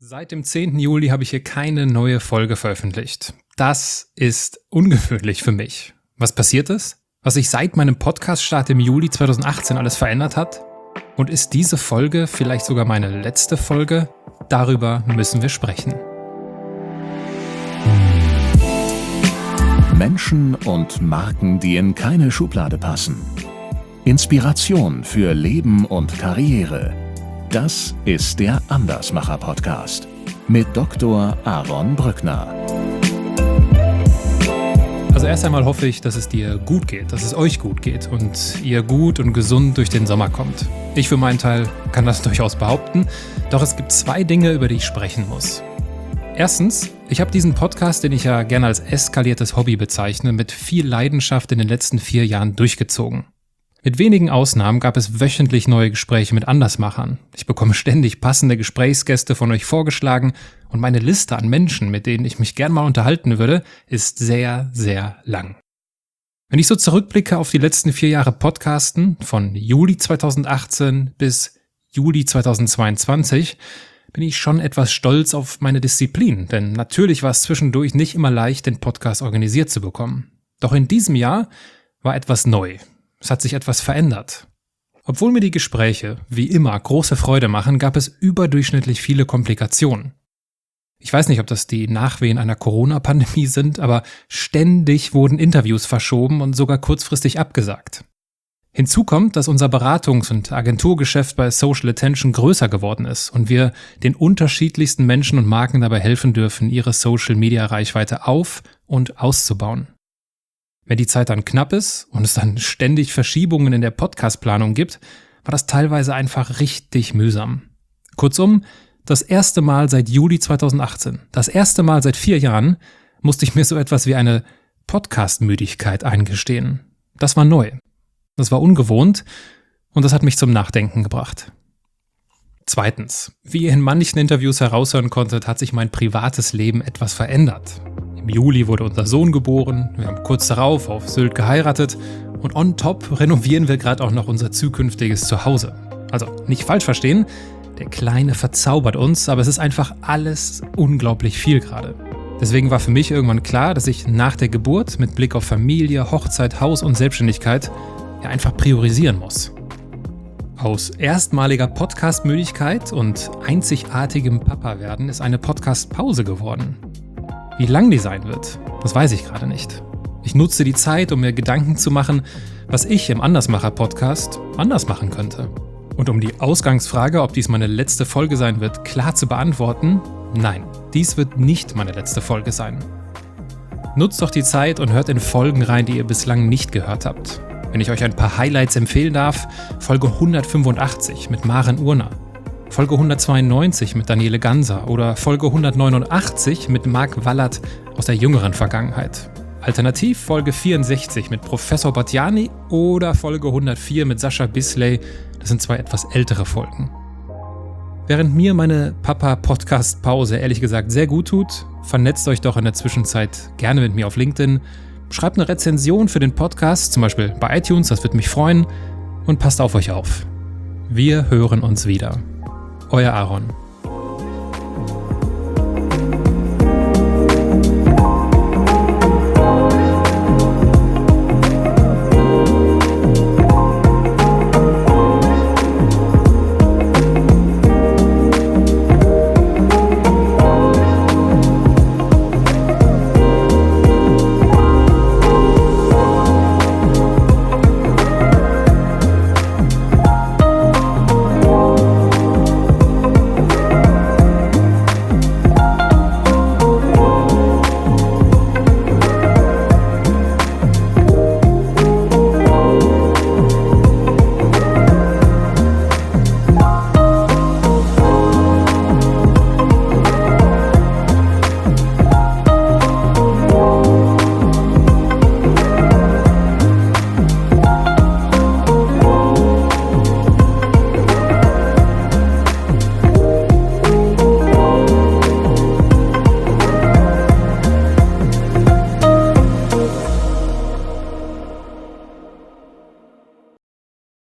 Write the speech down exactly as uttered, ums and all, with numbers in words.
Seit dem zehnten Juli habe ich hier keine neue Folge veröffentlicht. Das ist ungewöhnlich für mich. Was passiert ist? Was sich seit meinem Podcast-Start im Juli zweitausendachtzehn alles verändert hat? Und ist diese Folge vielleicht sogar meine letzte Folge? Darüber müssen wir sprechen. Menschen und Marken, die in keine Schublade passen. Inspiration für Leben und Karriere. Das ist der Andersmacher-Podcast mit Doktor Aaron Brückner. Also erst einmal hoffe ich, dass es dir gut geht, dass es euch gut geht und ihr gut und gesund durch den Sommer kommt. Ich für meinen Teil kann das durchaus behaupten, doch es gibt zwei Dinge, über die ich sprechen muss. Erstens, ich habe diesen Podcast, den ich ja gerne als eskaliertes Hobby bezeichne, mit viel Leidenschaft in den letzten vier Jahren durchgezogen. Mit wenigen Ausnahmen gab es wöchentlich neue Gespräche mit Andersmachern. Ich bekomme ständig passende Gesprächsgäste von euch vorgeschlagen und meine Liste an Menschen, mit denen ich mich gern mal unterhalten würde, ist sehr, sehr lang. Wenn ich so zurückblicke auf die letzten vier Jahre Podcasten, von Juli zweitausendachtzehn bis Juli zweitausendzweiundzwanzig, bin ich schon etwas stolz auf meine Disziplin, denn natürlich war es zwischendurch nicht immer leicht, den Podcast organisiert zu bekommen. Doch in diesem Jahr war etwas neu. Es hat sich etwas verändert. Obwohl mir die Gespräche, wie immer, große Freude machen, gab es überdurchschnittlich viele Komplikationen. Ich weiß nicht, ob das die Nachwehen einer Corona-Pandemie sind, aber ständig wurden Interviews verschoben und sogar kurzfristig abgesagt. Hinzu kommt, dass unser Beratungs- und Agenturgeschäft bei Social Attention größer geworden ist und wir den unterschiedlichsten Menschen und Marken dabei helfen dürfen, ihre Social-Media-Reichweite auf- und auszubauen. Wenn die Zeit dann knapp ist und es dann ständig Verschiebungen in der Podcast-Planung gibt, war das teilweise einfach richtig mühsam. Kurzum, das erste Mal seit Juli zweitausendachtzehn, das erste Mal seit vier Jahren, musste ich mir so etwas wie eine Podcast-Müdigkeit eingestehen. Das war neu. Das war ungewohnt und das hat mich zum Nachdenken gebracht. Zweitens, wie ihr in manchen Interviews heraushören konntet, hat sich mein privates Leben etwas verändert. Im Juli wurde unser Sohn geboren, wir haben kurz darauf auf Sylt geheiratet und on top renovieren wir gerade auch noch unser zukünftiges Zuhause. Also nicht falsch verstehen, der Kleine verzaubert uns, aber es ist einfach alles unglaublich viel gerade. Deswegen war für mich irgendwann klar, dass ich nach der Geburt mit Blick auf Familie, Hochzeit, Haus und Selbstständigkeit ja einfach priorisieren muss. Aus erstmaliger Podcast-Müdigkeit und einzigartigem Papa-Werden ist eine Podcast-Pause geworden. Wie lang die sein wird, das weiß ich gerade nicht. Ich nutze die Zeit, um mir Gedanken zu machen, was ich im Andersmacher-Podcast anders machen könnte. Und um die Ausgangsfrage, ob dies meine letzte Folge sein wird, klar zu beantworten, nein, dies wird nicht meine letzte Folge sein. Nutzt doch die Zeit und hört in Folgen rein, die ihr bislang nicht gehört habt. Wenn ich euch ein paar Highlights empfehlen darf, Folge hundertfünfundachtzig mit Maren Urner, Folge hundertzweiundneunzig mit Daniele Ganser oder Folge hundertneunundachtzig mit Marc Wallert aus der jüngeren Vergangenheit. Alternativ Folge vierundsechzig mit Professor Batjani oder Folge hundertvier mit Sascha Bisley, das sind zwei etwas ältere Folgen. Während mir meine Papa-Podcast-Pause ehrlich gesagt sehr gut tut, vernetzt euch doch in der Zwischenzeit gerne mit mir auf LinkedIn, schreibt eine Rezension für den Podcast, zum Beispiel bei iTunes, das würde mich freuen, und passt auf euch auf. Wir hören uns wieder. Euer Aaron.